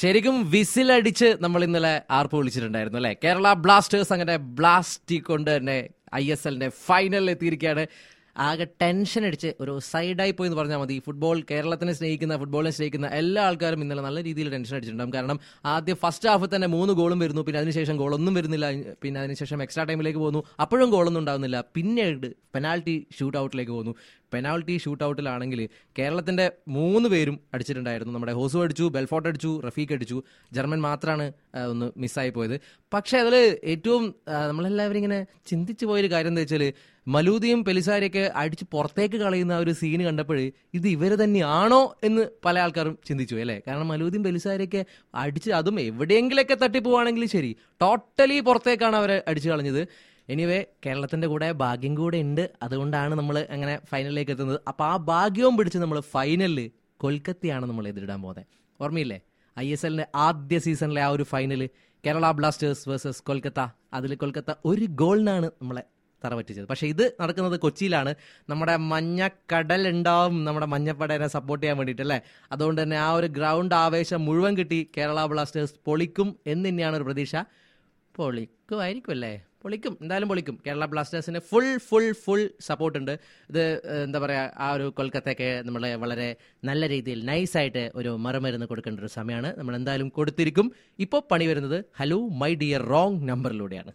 ശരിക്കും വിസിലടിച്ച് നമ്മൾ ഇന്നലെ ആർപ്പ് വിളിച്ചിട്ടുണ്ടായിരുന്നു അല്ലെ. കേരള ബ്ലാസ്റ്റേഴ്സ് അങ്ങനെ ബ്ലാസ്റ്റ് കൊണ്ട് തന്നെ ISLന്റെ ഫൈനലിൽ എത്തിയിരിക്കുകയാണ്. ആകെ ടെൻഷൻ അടിച്ച് ഒരു സൈഡായി പോയി എന്ന് പറഞ്ഞാൽ മതി. കേരളത്തിനെ സ്നേഹിക്കുന്ന, ഫുട്ബോളിനെ സ്നേഹിക്കുന്ന എല്ലാ ആൾക്കാരും ഇന്നലെ നല്ല രീതിയിൽ ടെൻഷൻ അടിച്ചിട്ടുണ്ടാകും. കാരണം ആദ്യം ഫസ്റ്റ് ഹാഫ് തന്നെ 3 ഗോളും വരുന്നു, പിന്നെ അതിനുശേഷം ഗോളൊന്നും വരുന്നില്ല, പിന്നെ അതിനുശേഷം എക്സ്ട്രാ ടൈമിലേക്ക് പോകുന്നു, അപ്പോഴും ഗോളൊന്നും ഉണ്ടാകുന്നില്ല. പിന്നീട് പെനാൽറ്റി ഷൂട്ട് ഔട്ടിലേക്ക് പോകുന്നു. പെനാൽറ്റി ഷൂട്ട് ഔട്ടിലാണെങ്കിൽ കേരളത്തിന്റെ 3 പേരും അടിച്ചിട്ടുണ്ടായിരുന്നു. നമ്മുടെ ഹോസു അടിച്ചു, ബെൽഫോർട്ട് അടിച്ചു, റഫീഖ് അടിച്ചു. ജർമ്മൻ മാത്രമാണ് ഒന്ന് മിസ്സായി പോയത്. പക്ഷേ അതിൽ ഏറ്റവും നമ്മളെല്ലാവരും ഇങ്ങനെ ചിന്തിച്ചു പോയൊരു കാര്യം എന്താ വെച്ചാൽ, മലൂദിയും പെലിസാരിയൊക്കെ അടിച്ച് പുറത്തേക്ക് കളയുന്ന ഒരു സീന് കണ്ടപ്പോൾ ഇത് ഇവർ തന്നെയാണോ എന്ന് പല ആൾക്കാരും ചിന്തിച്ചു അല്ലേ. കാരണം മലൂദിയും പെലിസാരിയൊക്കെ അടിച്ച്, അതും എവിടെയെങ്കിലൊക്കെ തട്ടിപ്പോവാണെങ്കിൽ ശരി, ടോട്ടലി പുറത്തേക്കാണ് അവരെ അടിച്ചു കളഞ്ഞത്. എനിവേ, കേരളത്തിന്റെ കൂടെ ഭാഗ്യം കൂടെ ഉണ്ട്, അതുകൊണ്ടാണ് നമ്മൾ അങ്ങനെ ഫൈനലിലേക്ക് എത്തുന്നത്. അപ്പോൾ ആ ഭാഗ്യവും പിടിച്ച് നമ്മൾ ഫൈനലിൽ കൊൽക്കത്തയാണ് നമ്മൾ എതിരിടാൻ പോകുന്നത്. ഓർമ്മയില്ലേ, ISLന്റെ ആദ്യ സീസണിലെ ആ ഒരു final, Kerala Blasters versus Kolkata. അതിൽ കൊൽക്കത്ത 1 ഗോളിനാണ് നമ്മളെ തറപറ്റിച്ചത്. പക്ഷേ ഇത് നടക്കുന്നത് കൊച്ചിയിലാണ്. നമ്മുടെ മഞ്ഞക്കടൽ ഉണ്ടാവും നമ്മുടെ മഞ്ഞപ്പടേനെ സപ്പോർട്ട് ചെയ്യാൻ വേണ്ടിയിട്ട് അല്ലേ. അതുകൊണ്ട് തന്നെ ആ ഒരു ഗ്രൗണ്ട് ആവേശം മുഴുവൻ കിട്ടി. കേരള ബ്ലാസ്റ്റേഴ്സ് പൊളിക്കും എന്ന് തന്നെയാണ് ഒരു പ്രതീക്ഷ. പൊളിക്കുമായിരിക്കും അല്ലേ, പൊളിക്കും, എന്തായാലും പൊളിക്കും. കേരള ബ്ലാസ്റ്റേഴ്സിന് ഫുൾ സപ്പോർട്ട് ഉണ്ട്. ഇത് എന്താ പറയുക, ആ ഒരു കൊൽക്കത്തയ്ക്ക് നമ്മൾ വളരെ നല്ല രീതിയിൽ നൈസായിട്ട് ഒരു മറുമരുന്ന് കൊടുക്കേണ്ട ഒരു സമയമാണ്. നമ്മൾ എന്തായാലും കൊടുത്തിരിക്കും. ഇപ്പോൾ പണി വരുന്നത് ഹലോ മൈ ഡിയർ റോങ് നമ്പറിലൂടെയാണ്.